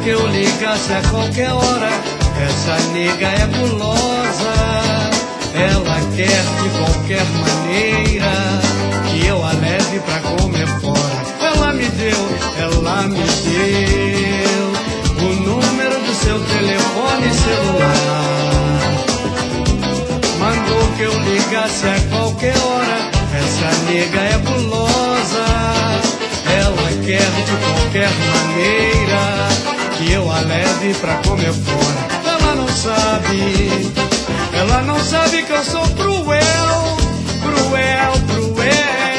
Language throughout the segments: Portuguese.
que eu ligasse a qualquer hora. Essa nega é gulosa, ela quer de qualquer maneira que eu a leve pra comer fora. Ela me deu o número do seu telefone celular. Mandou que eu ligasse a qualquer hora. Essa nega é gulosa, ela quer de qualquer maneira que eu a leve pra comer fora. Ela não sabe que eu sou cruel, cruel, cruel.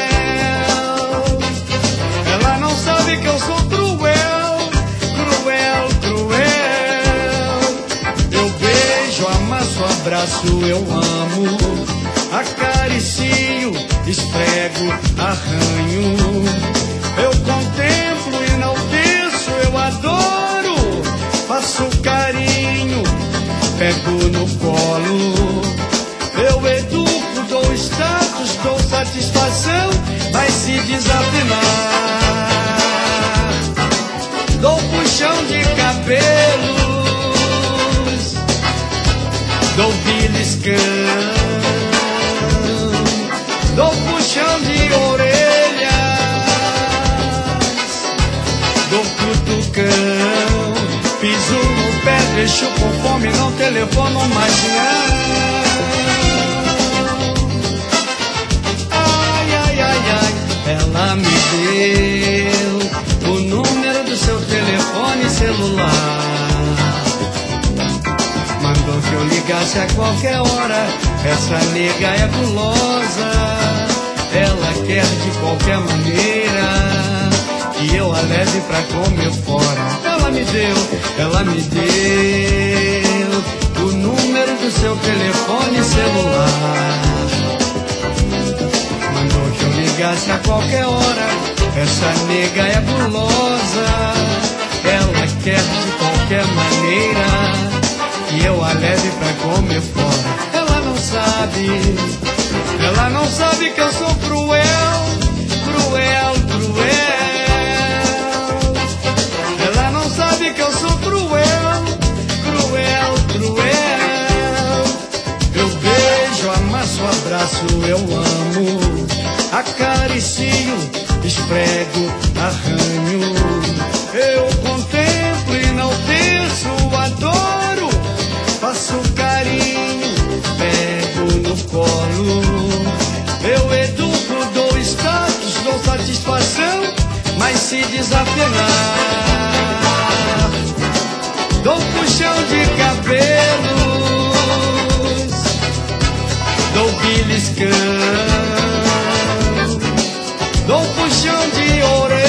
Ela não sabe que eu sou cruel, cruel, cruel. Eu beijo, amasso, abraço, eu amo, acaricio, esfrego, arranho. Eu contemplo, enalteço, eu adoro, faço carinho, pego no colo. Eu educo, dou status, dou satisfação, mas se desafinar, dou puxão de cabelos, dou beliscão, dou puxão de orelhas, dou cutucão, piso no pé, deixo com fome, não telefono mais não. Ai, ai, ai, ai, ela me deu o número do seu telefone celular. Mandou que eu ligasse a qualquer hora. Essa nega é gulosa, ela quer de qualquer maneira que eu a leve pra comer fora. Ela me deu o número do seu telefone celular. Mandou que eu ligasse a qualquer hora. Essa nega é gulosa, ela quer de qualquer maneira que eu a leve pra comer fora. Ela não sabe que eu sou cruel, cruel, cruel. Ela não sabe que eu sou cruel, cruel, cruel. Eu beijo, amasso, abraço, eu amo, acaricio, esfrego, arranho. Eu contemplo, enalteço, adoro, faço carinho, pego no colo. Eu educo, dou status, dou satisfação, mas se desapenar, dou puxão de cabelos, dou beliscão, dou puxão de orelhas,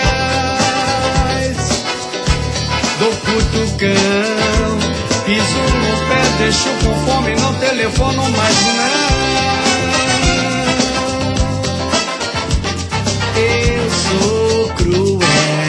dou cutucão, piso no pé, deixo com fome, não telefono mais não. Eu sou cruel.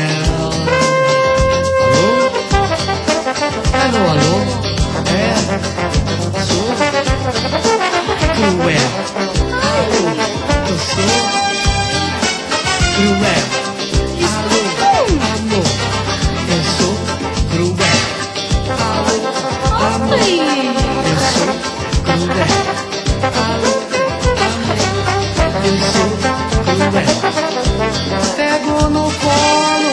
Alô? Alô, alô? É, sou cruel. Eu sou cruel. Alô, amor, eu sou cruel. Alô, amor, eu sou cruel. Alô, amor, eu sou cruel. Pego no colo,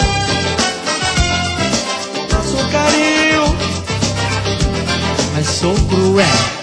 faço carinho, mas sou cruel.